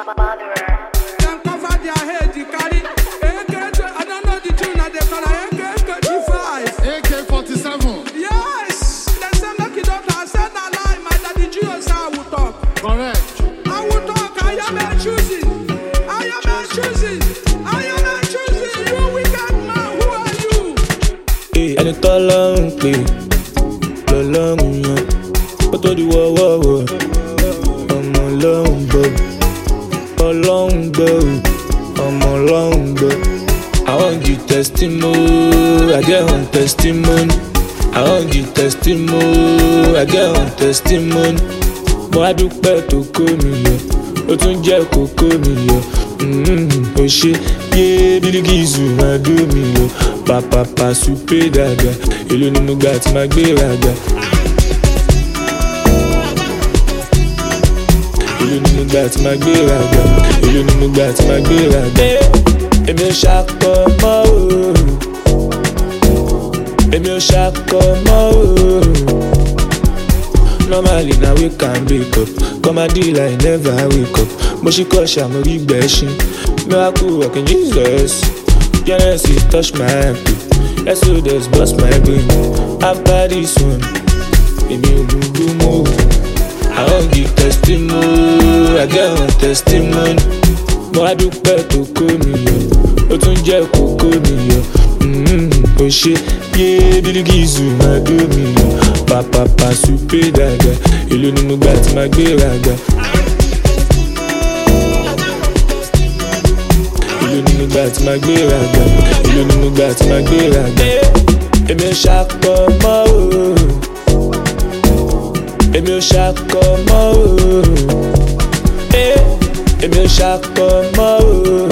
Them cover their head, you carry AK, I don't know the tune that they call AK-45. AK-47. Yes, they say make it up. I said I lie, my daddy Gio say I will talk. Correct. I will talk, I am a choosing. I am a choosing. I am a choosing. You wicked man, who are you? Ẹni tọ́lọ́run pé lọ́lọ́run yan ó tó di wọ́wọ́wọ́ ọmọ ọlọ́run gbọ́ ọlọ́run gbọ́ ọmọ ọlọ́run gbọ́. I want the testimony, I get one testimony. I want the testimony, I get one testimony. Mo á dúpẹ́ tó kó mi yọ, ó tún jẹ́ kó kó mi yọ. Ó ṣe yé bíríkìsù máa dó mi yọ. Pàpàpà súpé dàgbà, èló ni mo gbà tí máa gbé ràgbà. Èló ni mo gbà tí máa gbé ràgbà. Èló ni mo gbà tí máa gbé ràgbà. Èmi ò ṣakọ mọ́ o. Èmi ò ṣakọ mọ́ o. Normally na wake and wake up. Comedy like never wake up. Mo ṣì kọ́ ṣàmórí gbẹ̀ṣin. Miracle working Jesus. Genesis touch my happy. Exodus bust my brain. After this one, èmi ò gbogbo mọ́. I want the testimony, I get one testimony. Mo á dúpẹ́ tó kó mi yọ, ó tún jẹ́ kó kó mi yọ. Ó ṣe yé bíríkìsù máa dó mi yọ. Pàpàpà súpé dàgbà, èló ni mo gbà tí máa gbé ràgbà. Èló ni mo gbà tí máa gbé ràgbà. Èló ni mo gbà tí máa gbé ràgbà. Èmi ò ṣakọ mọ́ o. Èmi ò ṣakọ mọ́ o. Èmi ò ṣakọ mọ́ o.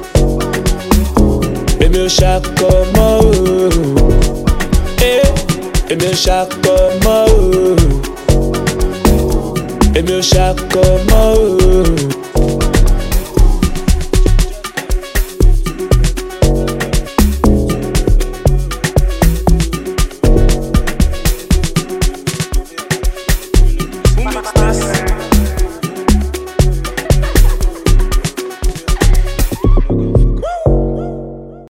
Èmi ò ṣakọ mọ́ o. Èmi ò ṣakọ mọ́ o. Èmi ò ṣakọ mọ́ o.